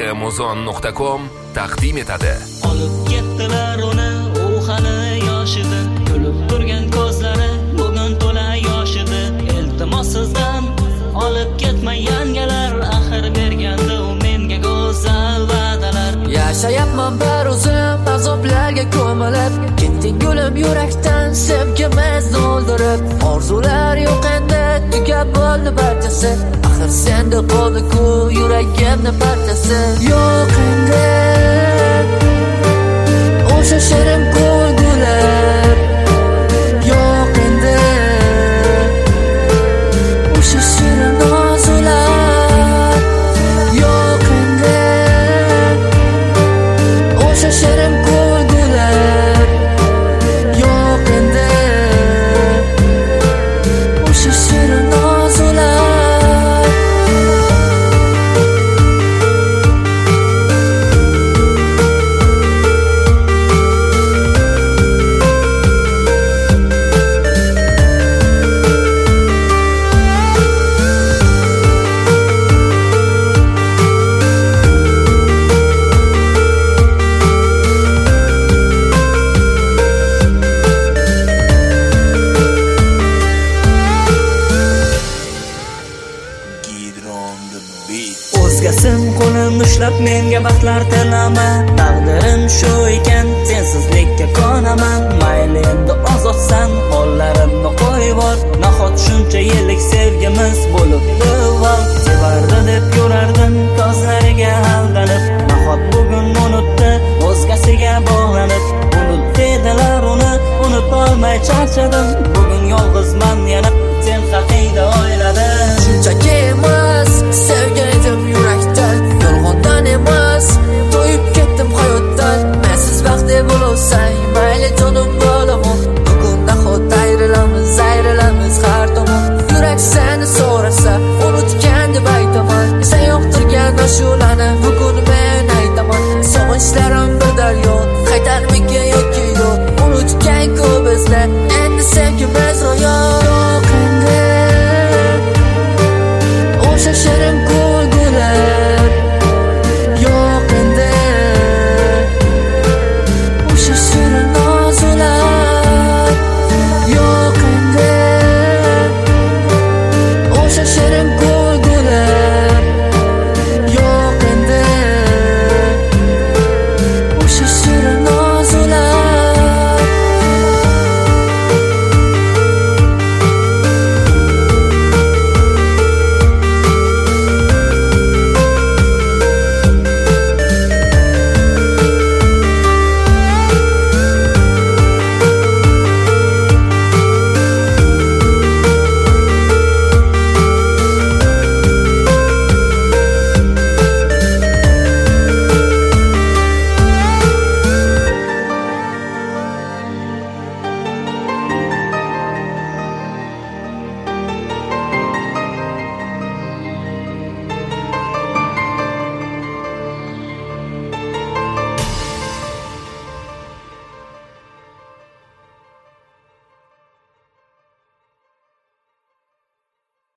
kmuzon.com taqdim etadi. Olib ketdilar uni, u hali yosh edi. Kulib turgan ko'zlari bugun to'la yosh edi. Iltimos sizdan olib ketmay yangalar, axir bergandi u menga go'zal va'dalar. Yashayapman bir o'zim azoblarga ko'milib, ketding gulim yurakdan sevgimiz o'ldirib. Orzular yo'q endi, tugab bo'ldi barchasi. Axir senda qoldi-ku yuragimning parchasi. Yo'q endi o'sha shirin ko'ngillar, yo'q endi o'sha shirin orzular, yo'q endi o'sha shirin ko'ngillar, yo'q endi o'sha shirin orzular. O'zgasim qo'lim ushlab menga baxtlar tilama. Taqdirim shu ekan, sensizlikka ko'naman. Mayli endi ozodsan, qo'llarimni qo'yvor. Nahot shuncha yillik sevgimiz bo'libdi val. Sevardi deb yurardim ko'zlariga aldanib. Nahot bugun unutdi, o'zgasiga bog'lanib. Unut dedilar uni, unutolmay charchadim. Bugun yolg'izman yana, sen haqida o'yladim. Shunchaki emas, sevganim yurakdan, yolg'ondan emas, to'yib ketdim hayotdan. Mensiz vaqtda bo'lsang, mayli jonim bo'laman. Bugun nahot ayrilamiz har tomon. Yurak seni so'rasa, unutgan deb aytaman. Sen yoqtirgan ashulani bugun men aytaman. Sog'inchlarim bir daryo, qaytarmikan yoki yo'q. Unutgan-ku bizni